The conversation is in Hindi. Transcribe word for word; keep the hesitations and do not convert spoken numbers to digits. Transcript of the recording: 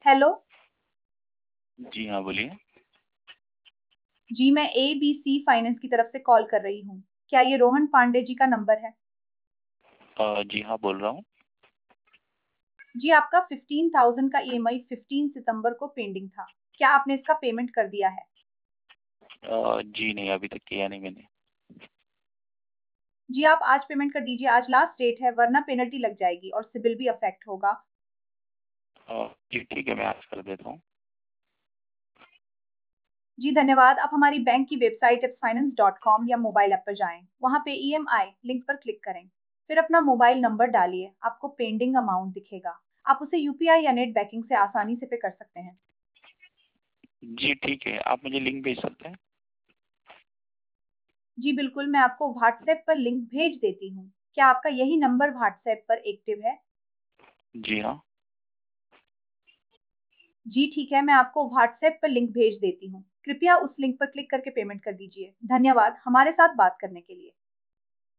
हेलो। जी हाँ, बोलिए। जी, मैं एबीसी फाइनेंस की तरफ से कॉल कर रही हूँ। क्या ये रोहन पांडे जी का नंबर है? अ, जी हाँ, बोल रहा हूँ। जी, आपका पंद्रह हज़ार का ईएमआई पंद्रह सितंबर को पेंडिंग था। क्या आपने इसका पेमेंट कर दिया है? अ, जी नहीं, अभी तक किया नहीं मैंने। जी, आप आज पेमेंट कर दीजिए, आज लास्ट डेट है, वरना पेनल्टी लग जाएगी और सिबिल भी अफेक्ट होगा। अ, जी ठीक है, मैं आज कर देता हूँ। जी, धन्यवाद। आप हमारी बैंक की website apps finance dot com या मोबाइल ऐप पर जाएँ। वहाँ पे ईएमआई लिंक पर क्लिक करें। फिर अपना मोबाइल नंबर डालिए, आपको पेंडिंग अमाउंट दिखेगा। आप उसे यूपीआई या नेट बैंकिंग से आसानी से पे कर सकते हैं। जी ठीक है, आप मुझे लिंक भेज सकते हैं? जी बिल्कुल, मैं आपको व्हाट्सएप पर लिंक भेज देती हूँ। क्या आपका यही नंबर व्हाट्सएप पर एक्टिव है? जी हाँ। जी ठीक है, मैं आपको व्हाट्सएप पर लिंक भेज देती हूँ। कृपया उस लिंक पर क्लिक करके पेमेंट कर दीजिए। धन्यवाद हमारे साथ बात करने के लिए।